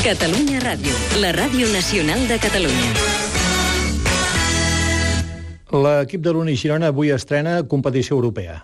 Catalunya Ràdio, la ràdio nacional de Catalunya. L'equip de l'Uni Girona avui estrena competició europea.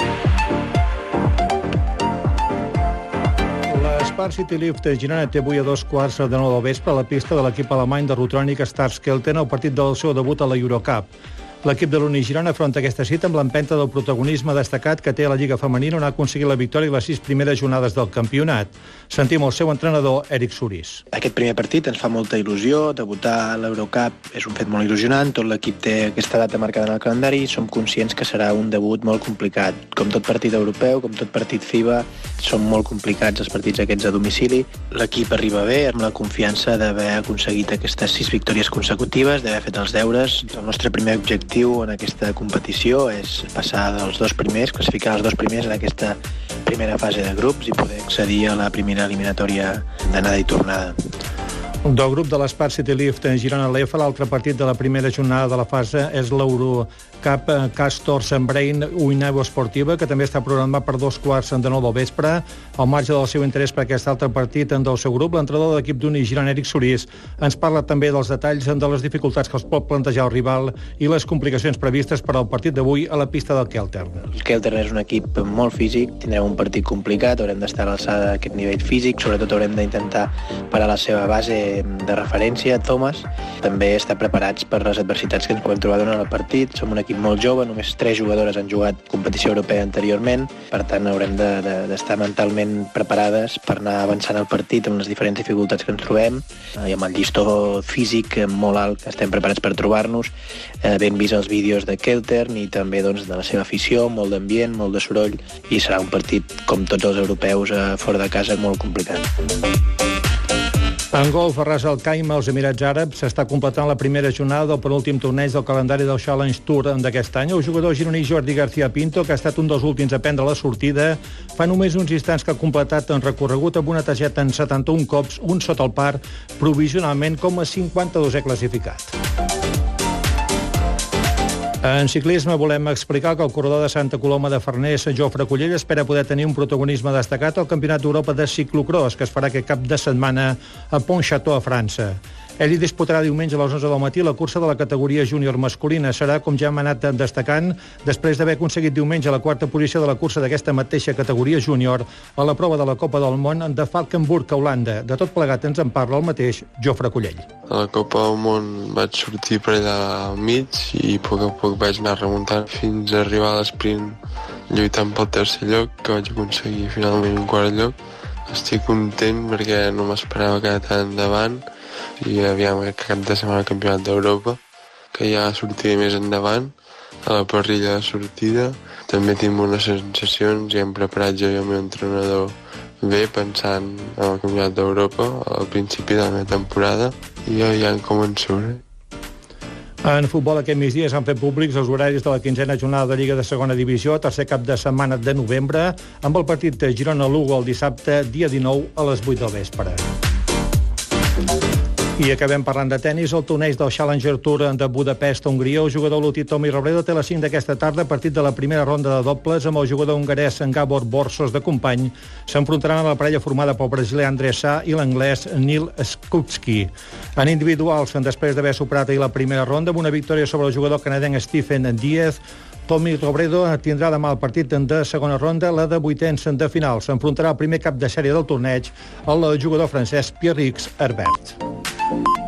L'Spar City Lift Girona té avui a 2:15 del vespre a la pista de l'equip alemany de Rutronic Stars Kelten el partit del seu debut a la Eurocup. L'equip de l'Uni Girona afronta aquesta cita amb l'empenta del protagonisme destacat que té a la Lliga Femenina, on ha aconseguit la victòria i les 6 primeres jornades del campionat. Sentim el seu entrenador, Eric Surís. Aquest primer partit ens fa molta il·lusió. Debutar a l'Eurocup és un fet molt il·lusionant. Tot l'equip té aquesta data marcada en el calendari i som conscients que serà un debut molt complicat. Com tot partit europeu, com tot partit FIBA, són molt complicats els partits aquests a domicili. L'equip arriba bé, amb la confiança d'haver aconseguit aquestes 6 victòries consecutives, d'haver fet els deures. El nostre primer objectiu en aquesta competició és passar dels 2 primers, classificar els 2 primers en aquesta primera fase de grups i poder accedir a la primera eliminatòria d'anada i tornada. Del grup de l'Spar City Lift en Girona l'EFA, l'altre partit de la primera jornada de la fase és l'Eurocup Castors Brain Uineu Esportiva, que també està programat per 2:15 del vespre. Al marge del seu interès per aquest altre partit del seu grup, l'entrenador de l'equip d'Uni Girona, Eric Surís, ens parla també dels detalls de les dificultats que els pot plantejar el rival i les complicacions previstes per al partit d'avui a la pista del Keltern. El Keltern és un equip molt físic, tindrem un partit complicat, haurem d'estar a l'alçada d'aquest nivell físic, sobretot haurem d'intentar parar la seva base de referència, Thomas. També estar preparats per les adversitats que ens puguem trobar durant el partit. Som un equip molt jove, només 3 jugadores han jugat competició europea anteriorment, per tant haurem d'estar mentalment preparades per anar avançant el partit amb les diferents dificultats que ens trobem i amb el llistó físic molt alt que estem preparats per trobar-nos. Ben vist els vídeos de Keltern i també doncs, de la seva afició, molt d'ambient, molt de soroll, i serà un partit, com tots els europeus fora de casa, molt complicat. En golf, a Ras Al Khaimah, als Emirats Àrabs, s'està completant la primera jornada del penúltim torneig del calendari del Challenge Tour d'aquest any. El jugador gironí Jordi García Pinto, que ha estat un dels últims a prendre la sortida, fa només uns instants que ha completat en recorregut amb una targeta en 71 cops, un sota el par, provisionalment com a 52è classificat. En ciclisme volem explicar que el corredor de Santa Coloma de Farners, Jofre Cullell, espera poder tenir un protagonisme destacat al Campionat d'Europa de ciclocross, que es farà aquest cap de setmana a Pontchâteau, a França. Ell hi disputarà diumenge a les 11 del matí la cursa de la categoria júnior masculina. Serà, com ja hem anat destacant, després d'haver aconseguit diumenge la 4a posició de la cursa d'aquesta mateixa categoria júnior a la prova de la Copa del Món de Valkenburg, a Holanda. De tot plegat ens en parla el mateix Jofre Cullell. A la Copa del Món vaig sortir per allà al mig i a poc vaig anar remuntant fins a arribar a l'esprint lluitant pel tercer lloc, que vaig aconseguir finalment un quart lloc. Estic content perquè no m'esperava quedar tan endavant i aviam aquest cap de setmana al Campionat d'Europa, que ja sortiré més endavant a la parrilla de sortida. També tinc bones sensacions i hem preparat jo i el meu entrenador bé pensant en el Campionat d'Europa al principi de la meva temporada i ja em començo. En futbol aquest migdia s'han fet públics els horaris de la 15a jornada de Lliga de Segona Divisió, tercer cap de setmana de novembre, amb el partit de Girona-Lugo el dissabte, dia 19, a les 8 del vespre. I acabem parlant de tennis. El torneig del Challenger Tour de Budapest, Hongria. El jugador lutí Tomi Robredo té a les 5 d'aquesta tarda partit de la primera ronda de dobles amb el jugador hongarès Gabor Borsos de company. S'enfrontaran a la parella formada pel brasiler André Sá i l'anglès Neil Skutski. En individuals, després d'haver superat ahir la primera ronda amb una victòria sobre el jugador canadenc Stephen Diez, Tomi Robredo tindrà demà el partit de segona ronda, la de vuitens de final. S'enfrontarà al primer cap de sèrie del torneig el jugador francès Pierre-Yves Herbert.